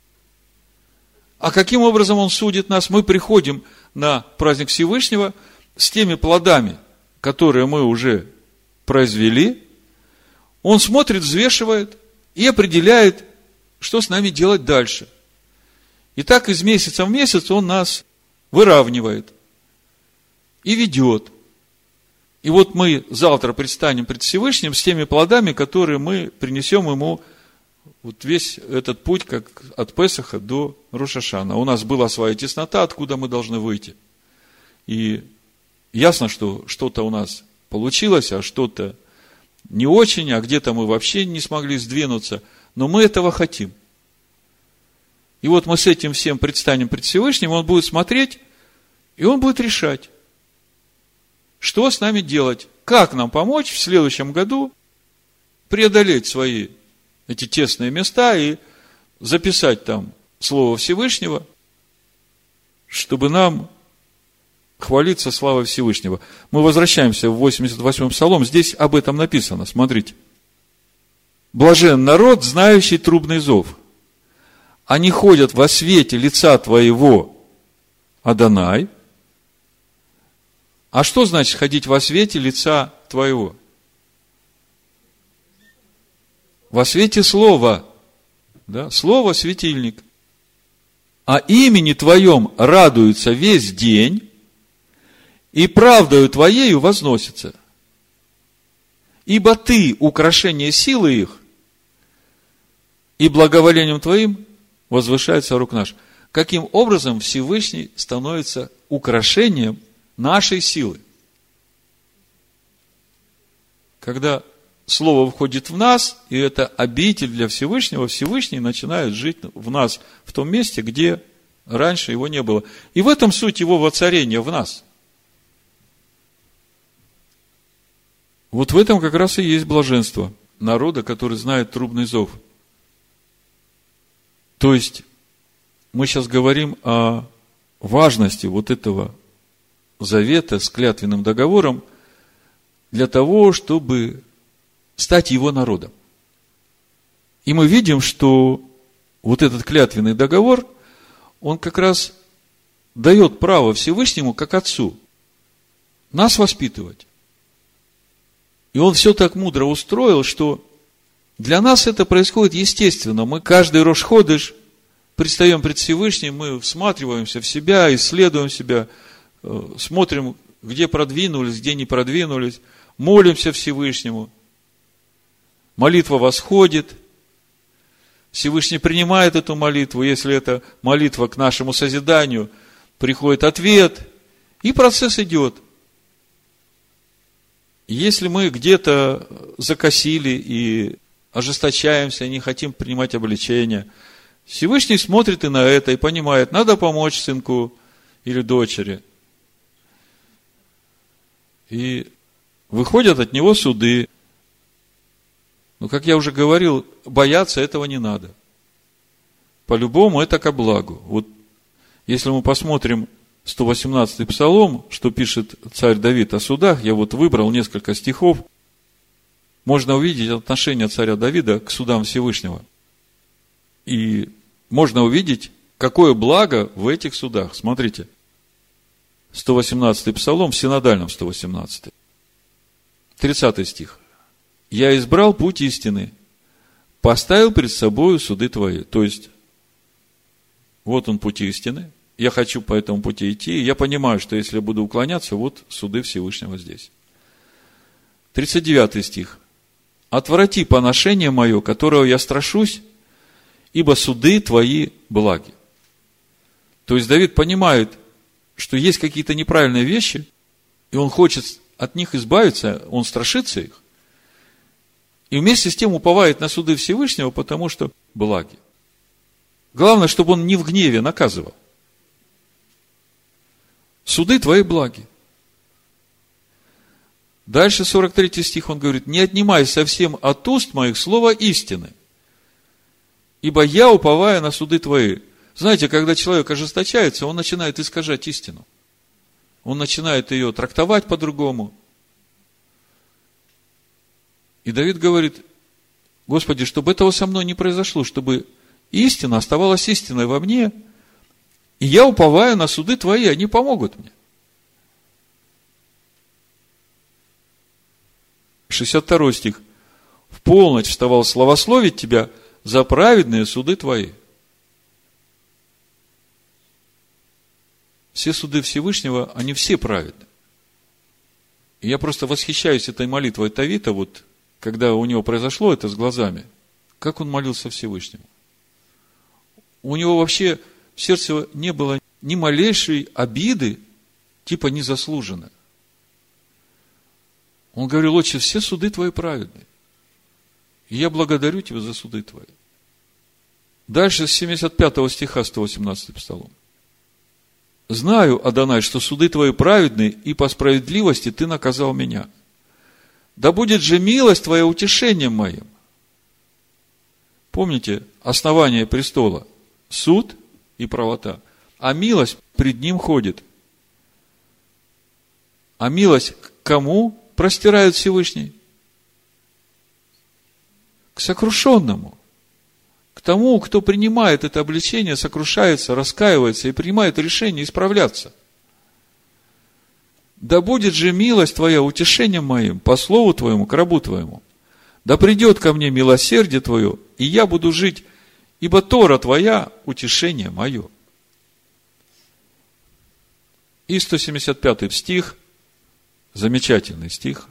S1: А каким образом Он судит нас? Мы приходим на праздник Всевышнего с теми плодами, которые мы уже произвели. Он смотрит, взвешивает и определяет, что с нами делать дальше. И так из месяца в месяц Он нас выравнивает и ведет. И вот мы завтра предстанем пред Всевышним с теми плодами, которые мы принесем Ему вот весь этот путь, как от Песаха до Рош Ашана. У нас была своя теснота, откуда мы должны выйти. И ясно, что что-то у нас получилось, а что-то не очень, а где-то мы вообще не смогли сдвинуться. Но мы этого хотим. И вот мы с этим всем предстанем пред Всевышним, Он будет смотреть, и Он будет решать, что с нами делать, как нам помочь в следующем году преодолеть свои эти тесные места и записать там Слово Всевышнего, чтобы нам хвалиться славой Всевышнего. Мы возвращаемся в 88-м Псалом, здесь об этом написано, смотрите. Блажен народ, знающий трубный зов. Они ходят во свете лица Твоего, Адонай. А что значит ходить во свете лица Твоего? Во свете Слова. Да? Слово – светильник. А имени Твоем радуются весь день, и правдою Твоею возносится. Ибо Ты – украшение силы их, и благоволением Твоим возвышается рук наш. Каким образом Всевышний становится украшением нашей силы? Когда Слово входит в нас, и это обитель для Всевышнего. Всевышний начинает жить в нас, в том месте, где раньше его не было. И в этом суть его воцарения в нас. Вот в этом как раз и есть блаженство народа, который знает трубный зов. То есть, мы сейчас говорим о важности вот этого завета с клятвенным договором для того, чтобы стать его народом. И мы видим, что вот этот клятвенный договор, он как раз дает право Всевышнему, как Отцу, нас воспитывать. И он все так мудро устроил, что для нас это происходит естественно. Мы каждый Рош ходыш предстаем пред Всевышним, мы всматриваемся в себя, исследуем себя, смотрим, где продвинулись, где не продвинулись, молимся Всевышнему. Молитва восходит, Всевышний принимает эту молитву, если это молитва к нашему созиданию, приходит ответ, и процесс идет. Если мы где-то закосили и ожесточаемся, не хотим принимать обличения, Всевышний смотрит и на это, и понимает, надо помочь сынку или дочери. И выходят от него суды. Но, как я уже говорил, бояться этого не надо. По-любому это ко благу. Вот если мы посмотрим 118-й псалом, что пишет царь Давид о судах, я вот выбрал несколько стихов, можно увидеть отношение царя Давида к судам Всевышнего. И можно увидеть, какое благо в этих судах. Смотрите, 118-й псалом, в синодальном 118-й, 30 стих. «Я избрал путь истины, поставил перед собою суды твои». То есть, вот он путь истины, я хочу по этому пути идти, и я понимаю, что если я буду уклоняться, вот суды Всевышнего здесь. 39 стих. «Отврати поношение мое, которого я страшусь, ибо суды твои благи». То есть, Давид понимает, что есть какие-то неправильные вещи, и он хочет от них избавиться, он страшится их, и вместе с тем уповает на суды Всевышнего, потому что благи. Главное, чтобы он не в гневе наказывал. Суды твои благи. Дальше 43 стих он говорит: «Не отнимай совсем от уст моих слова истины, ибо я уповаю на суды твои». Знаете, когда человек ожесточается, он начинает искажать истину. Он начинает ее трактовать по-другому. И Давид говорит: Господи, чтобы этого со мной не произошло, чтобы истина оставалась истиной во мне, и я уповаю на суды твои, они помогут мне. 62 стих. «В полночь вставал славословить тебя за праведные суды твои». Все суды Всевышнего, они все праведны. И я просто восхищаюсь этой молитвой Давида, вот, когда у него произошло это с глазами, как он молился Всевышнему. У него вообще в сердце не было ни малейшей обиды, типа незаслуженно. Он говорил: Отче, все суды твои праведны. И я благодарю тебя за суды твои. Дальше с 75 стиха 118 псалом. «Знаю, Адонай, что суды твои праведны, и по справедливости ты наказал меня. Да будет же милость твоя утешением моим». Помните, основание престола – суд и правота. А милость пред ним ходит. А милость к кому простирает Всевышний? К сокрушенному. К тому, кто принимает это обличение, сокрушается, раскаивается и принимает решение исправляться. «Да будет же милость твоя утешением моим, по слову твоему, к рабу твоему. Да придет ко мне милосердие твое, и я буду жить, ибо Тора твоя утешение мое». И 175 стих, замечательный стих.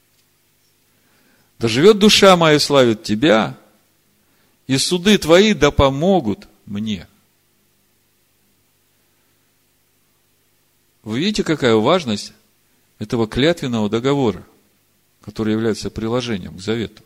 S1: «Да живет душа моя, славит тебя, и суды твои да помогут мне». Вы видите, какая важность этого клятвенного договора, который является приложением к завету.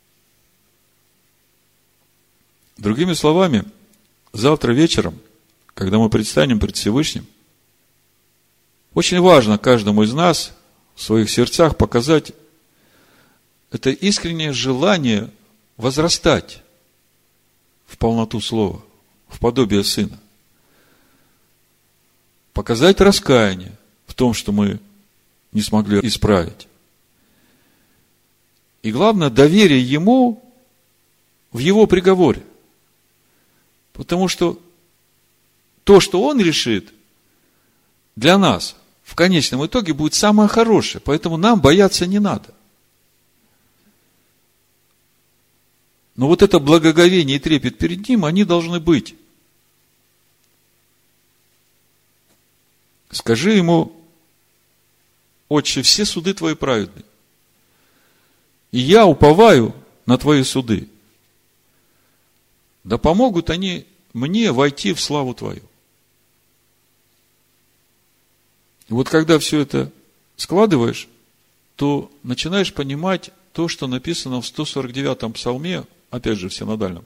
S1: Другими словами, завтра вечером, когда мы предстанем пред Всевышним, очень важно каждому из нас в своих сердцах показать это искреннее желание возрастать в полноту Слова, в подобие Сына. Показать раскаяние в том, что мы не смогли исправить. И главное, доверие Ему в Его приговоре. Потому что то, что Он решит, для нас в конечном итоге будет самое хорошее. Поэтому нам бояться не надо. Но вот это благоговение и трепет перед Ним, они должны быть. Скажи Ему: Отче, все суды Твои праведны. И я уповаю на Твои суды. Да помогут они мне войти в славу Твою. И вот когда все это складываешь, то начинаешь понимать то, что написано в 149-м псалме, опять же в синодальном,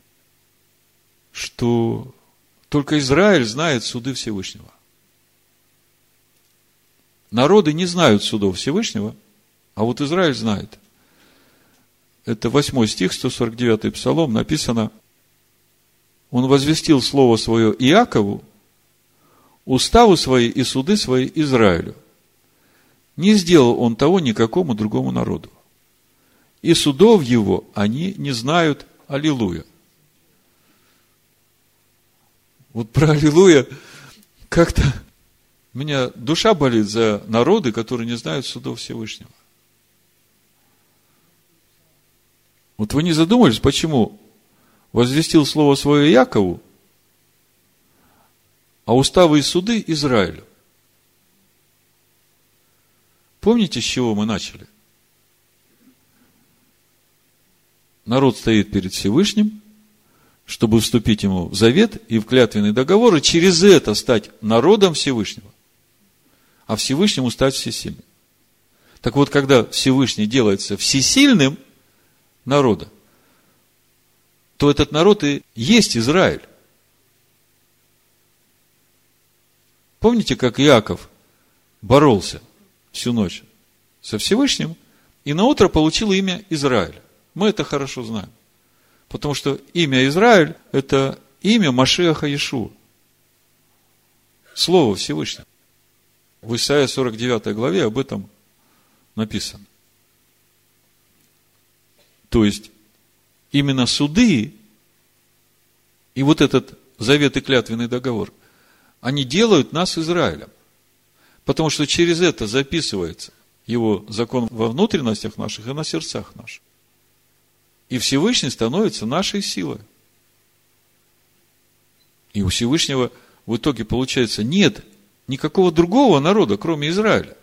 S1: что только Израиль знает суды Всевышнего. Народы не знают судов Всевышнего, а вот Израиль знает. Это 8 стих, 149-й псалом, написано: Он возвестил слово свое Иакову, уставы свои и суды свои Израилю. Не сделал он того никакому другому народу. И судов его они не знают. Аллилуйя. Вот про аллилуйя как-то у меня душа болит за народы, которые не знают судов Всевышнего. Вот вы не задумались, почему возвестил слово свое Якову, а уставы и суды Израилю? Помните, с чего мы начали? Народ стоит перед Всевышним, чтобы вступить ему в завет и в клятвенный договор, и через это стать народом Всевышнего, а Всевышнему стать всесильным. Так вот, когда Всевышний делается всесильным народа, то этот народ и есть Израиль. Помните, как Иаков боролся всю ночь со Всевышним и наутро получил имя Израиль? Мы это хорошо знаем. Потому что имя Израиль – это имя Машиаха Иешуа. Слово Всевышнего. В Исайя 49 главе об этом написано. То есть, именно суды и вот этот завет и клятвенный договор, они делают нас Израилем. Потому что через это записывается его закон во внутренностях наших и на сердцах наших. И Всевышний становится нашей силой. И у Всевышнего в итоге получается нет никакого другого народа, кроме Израиля.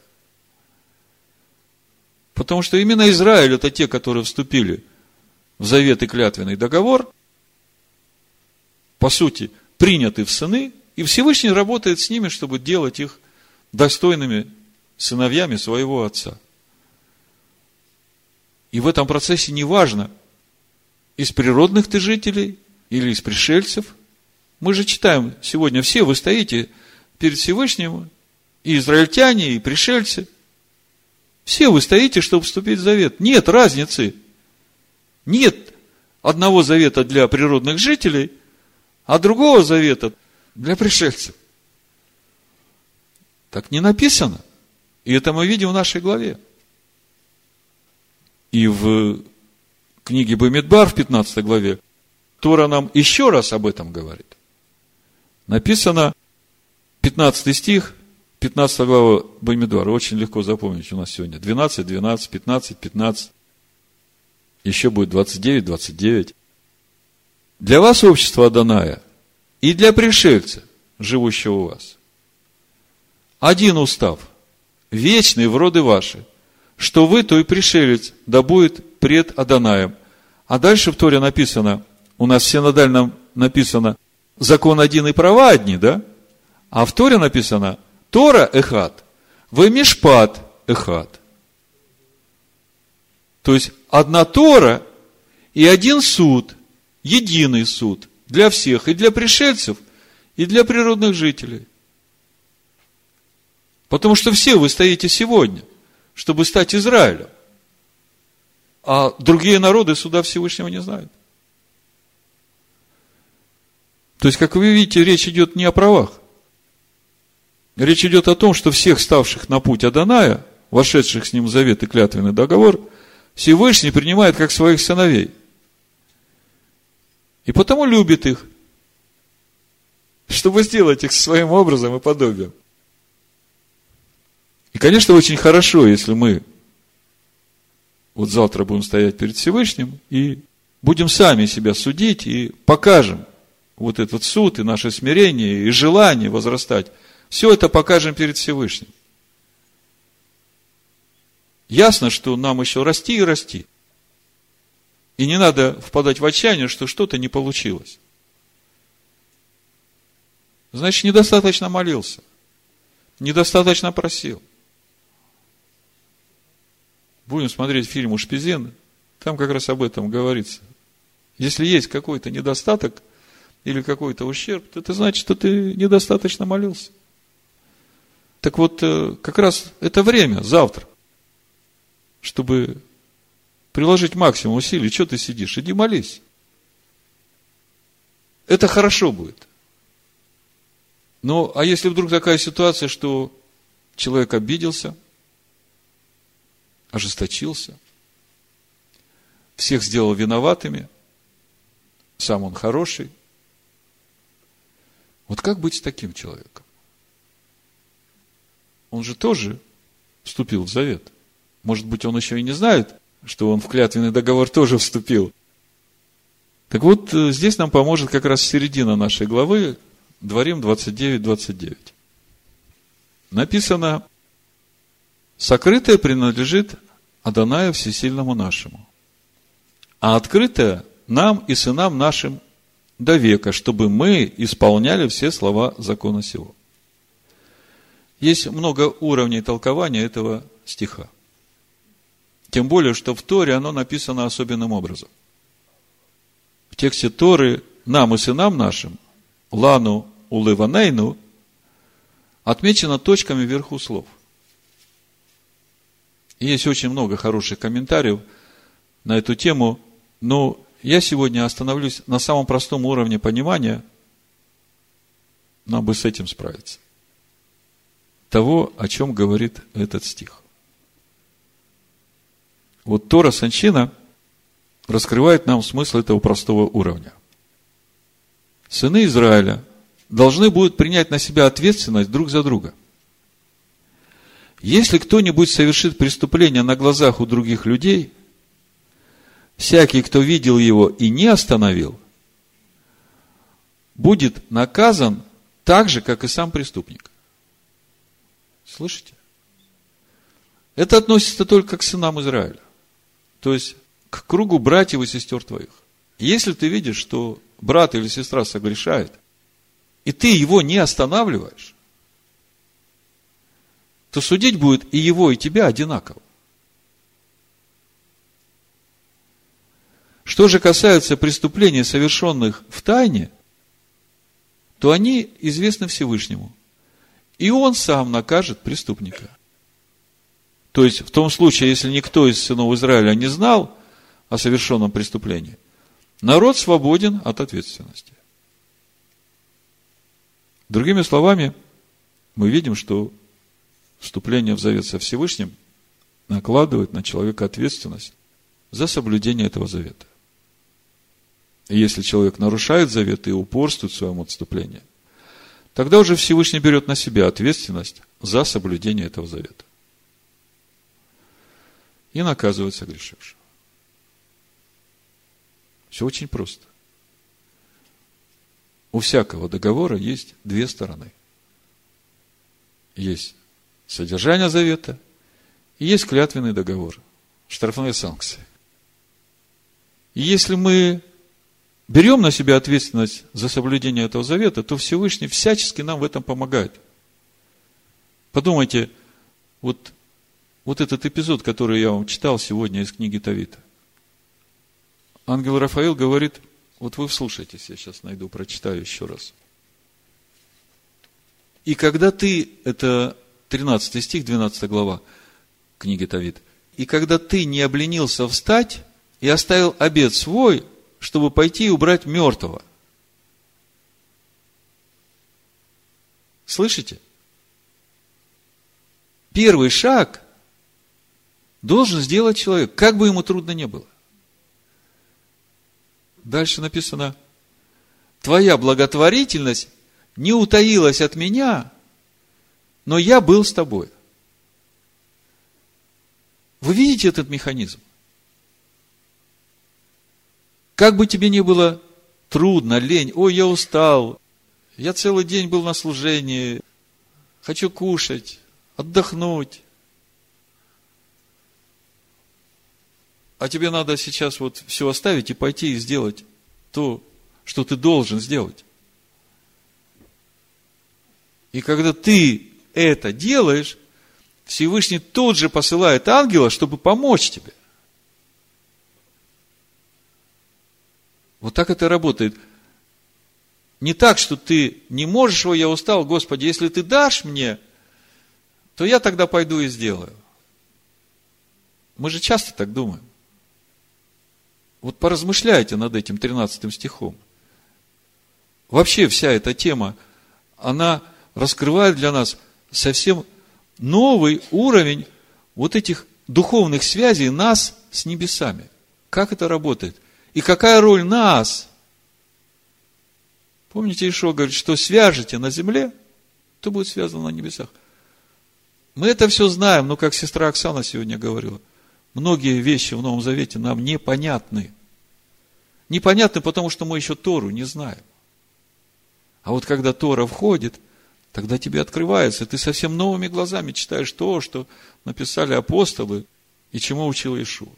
S1: Потому что именно Израиль – это те, которые вступили в завет и клятвенный договор, по сути, приняты в сыны, и Всевышний работает с ними, чтобы делать их достойными сыновьями своего Отца. И в этом процессе не важно, из природных ты жителей или из пришельцев. Мы же читаем сегодня, все вы стоите перед Всевышним, и израильтяне, и пришельцы. Все вы стоите, чтобы вступить в завет. Нет разницы. Нет одного завета для природных жителей, а другого завета для пришельцев. Так не написано. И это мы видим в нашей главе. И в книге Бамидбар в 15 главе Тора нам еще раз об этом говорит. Написано 15 стих, 15 глава Бамидбара. Очень легко запомнить у нас сегодня. 12, 12, 15, 15. Еще будет 29, 29. Для вас общество Адоная и для пришельца, живущего у вас, один устав, вечный в роды ваши, что вы, то и пришелец, да будет пред Адонаем. А дальше в Торе написано, у нас в синодальном написано, закон один и права одни, да? А в Торе написано, Тора эхад, вемишпат эхад. То есть, одна Тора и один суд, единый суд для всех, и для пришельцев, и для природных жителей. Потому что все вы стоите сегодня, чтобы стать Израилем. А другие народы суда Всевышнего не знают. То есть, как вы видите, речь идет не о правах. Речь идет о том, что всех ставших на путь Адоная, вошедших с ним в завет и клятвенный договор, Всевышний принимает как своих сыновей. И потому любит их, чтобы сделать их своим образом и подобием. И, конечно, очень хорошо, если мы вот завтра будем стоять перед Всевышним и будем сами себя судить и покажем вот этот суд и наше смирение и желание возрастать. Все это покажем перед Всевышним. Ясно, что нам еще расти и расти. И не надо впадать в отчаяние, что что-то не получилось. Значит, недостаточно молился. Недостаточно просил. Будем смотреть фильм «Ушпизин», там как раз об этом говорится. Если есть какой-то недостаток или какой-то ущерб, то это значит, что ты недостаточно молился. Так вот, как раз это время, завтра, чтобы приложить максимум усилий. Что ты сидишь? Иди молись. Это хорошо будет. Ну, а если вдруг такая ситуация, что человек обиделся, ожесточился, всех сделал виноватыми, сам он хороший. Вот как быть с таким человеком? Он же тоже вступил в завет. Может быть, он еще и не знает, что он в клятвенный договор тоже вступил. Так вот, здесь нам поможет как раз середина нашей главы, Дворим 29:29. Написано: сокрытое принадлежит Адонаю Всесильному нашему, а открытое нам и сынам нашим до века, чтобы мы исполняли все слова закона сего. Есть много уровней толкования этого стиха. Тем более, что в Торе оно написано особенным образом. В тексте Торы нам и сынам нашим, лану улыванейну, отмечено точками вверху слов. И есть очень много хороших комментариев на эту тему, но я сегодня остановлюсь на самом простом уровне понимания, нам бы с этим справиться, того, о чем говорит этот стих. Вот Тора Санчина раскрывает нам смысл этого простого уровня. Сыны Израиля должны будут принять на себя ответственность друг за друга. Если кто-нибудь совершит преступление на глазах у других людей, всякий, кто видел его и не остановил, будет наказан так же, как и сам преступник. Слышите? Это относится только к сынам Израиля. То есть, к кругу братьев и сестер твоих. Если ты видишь, что брат или сестра согрешает, и ты его не останавливаешь, то судить будет и его, и тебя одинаково. Что же касается преступлений, совершенных в тайне, то они известны Всевышнему. И он сам накажет преступника. То есть, в том случае, если никто из сынов Израиля не знал о совершенном преступлении, народ свободен от ответственности. Другими словами, мы видим, что вступление в завет со Всевышним накладывает на человека ответственность за соблюдение этого завета. И если человек нарушает завет и упорствует в своем отступлении, тогда уже Всевышний берет на себя ответственность за соблюдение этого завета. И наказывает согрешившего. Все очень просто. У всякого договора есть две стороны. Есть содержание завета и есть клятвенный договор, штрафные санкции. И если мы берем на себя ответственность за соблюдение этого завета, то Всевышний всячески нам в этом помогает. Подумайте, вот вот этот эпизод, который я вам читал сегодня из книги Товита. Ангел Рафаил говорит, вот вы вслушайтесь, я сейчас найду, прочитаю еще раз. И когда ты, это 13 стих, 12 глава книги Товит, и когда ты не обленился встать и оставил обет свой, чтобы пойти и убрать мертвого. Слышите? Первый шаг должен сделать человек, как бы ему трудно не было. Дальше написано, твоя благотворительность не утаилась от меня, но я был с тобой. Вы видите этот механизм? Как бы тебе ни было трудно, лень, ой, я устал, я целый день был на служении, хочу кушать, отдохнуть. А тебе надо сейчас вот все оставить и пойти и сделать то, что ты должен сделать. И когда ты это делаешь, Всевышний тут же посылает ангела, чтобы помочь тебе. Вот так это работает. Не так, что ты не можешь, ой, я устал, Господи, если ты дашь мне, то я тогда пойду и сделаю. Мы же часто так думаем. Вот поразмышляйте над этим 13 стихом. Вообще вся эта тема, она раскрывает для нас совсем новый уровень вот этих духовных связей нас с небесами. Как это работает? И какая роль нас? Помните, Иешуа говорит, что свяжете на земле, то будет связано на небесах. Мы это все знаем, но как сестра Оксана сегодня говорила, многие вещи в Новом Завете нам непонятны. Непонятны, потому что мы еще Тору не знаем. А вот когда Тора входит, тогда тебе открывается, ты совсем новыми глазами читаешь то, что написали апостолы и чему учил Иешуа.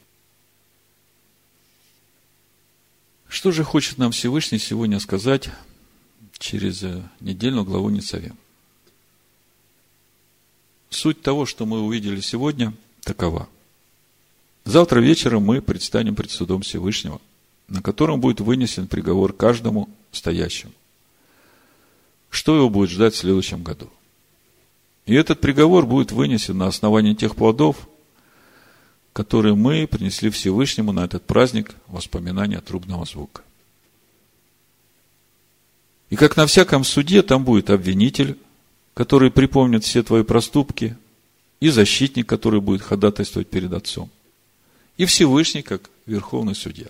S1: Что же хочет нам Всевышний сегодня сказать через недельную главу Ницавим? Суть того, что мы увидели сегодня, такова. Завтра вечером мы предстанем пред судом Всевышнего, на котором будет вынесен приговор каждому стоящему. Что его будет ждать в следующем году? И этот приговор будет вынесен на основании тех плодов, которые мы принесли Всевышнему на этот праздник воспоминания трубного звука. И как на всяком суде, там будет обвинитель, который припомнит все твои проступки, и защитник, который будет ходатайствовать перед Отцом, и Всевышний, как Верховный Судья.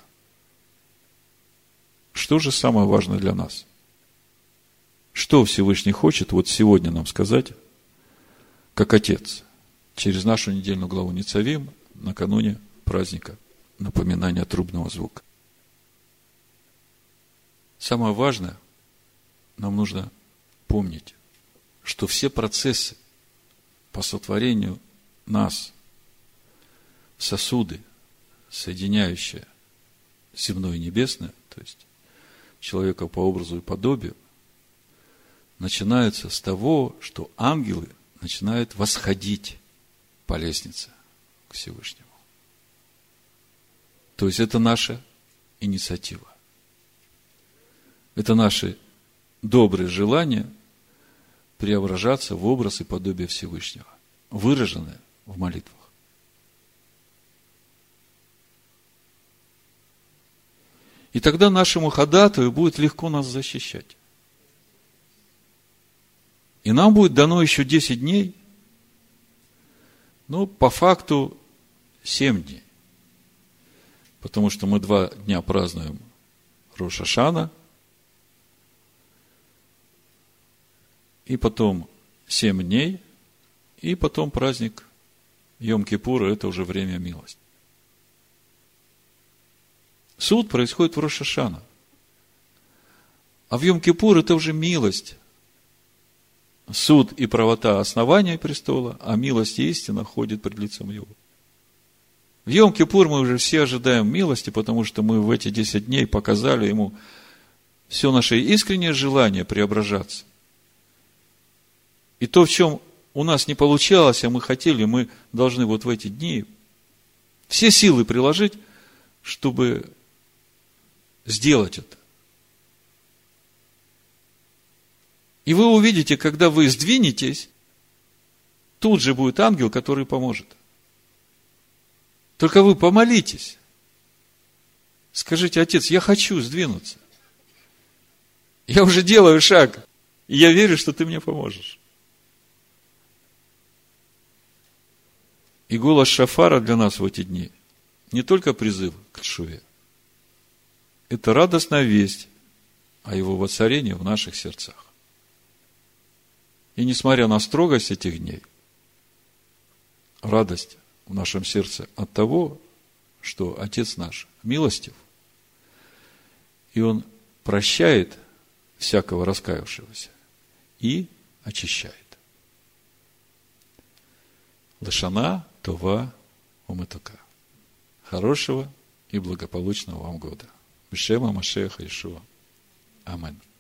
S1: Что же самое важное для нас? Что Всевышний хочет вот сегодня нам сказать, как Отец, через нашу недельную главу Ницавим, накануне праздника напоминания трубного звука? Самое важное, нам нужно помнить, что все процессы по сотворению нас, сосуды, соединяющие земное и небесное, то есть человека по образу и подобию, начинаются с того, что ангелы начинают восходить по лестнице к Всевышнему. То есть это наша инициатива. Это наши добрые желания преображаться в образ и подобие Всевышнего, выраженное в молитвах. И тогда нашему ходатаю будет легко нас защищать. И нам будет дано еще 10 дней, но по факту 7 дней. Потому что мы 2 дня празднуем Рош ха-Шана, и потом 7 дней, и потом праздник Йом-Кипура, это уже время милости. Суд происходит в Рош ха-Шана. А в Йом-Кипур это уже милость. Суд и правота основания престола, а милость и истина ходит пред лицом его. В Йом-Кипур мы уже все ожидаем милости, потому что мы в эти 10 дней показали ему все наше искреннее желание преображаться. И то, в чем у нас не получалось, а мы хотели, мы должны вот в эти дни все силы приложить, чтобы сделать это. И вы увидите, когда вы сдвинетесь, тут же будет ангел, который поможет. Только вы помолитесь. Скажите: Отец, я хочу сдвинуться. Я уже делаю шаг, и я верю, что ты мне поможешь. И голос шофара для нас в эти дни не только призыв к тшуве, это радостная весть о его воцарении в наших сердцах. И несмотря на строгость этих дней, радость в нашем сердце от того, что Отец наш милостив, и Он прощает всякого раскаявшегося и очищает. Лашана това умытука. Хорошего и благополучного вам года. Бешема Машеха Иешуа. Амин.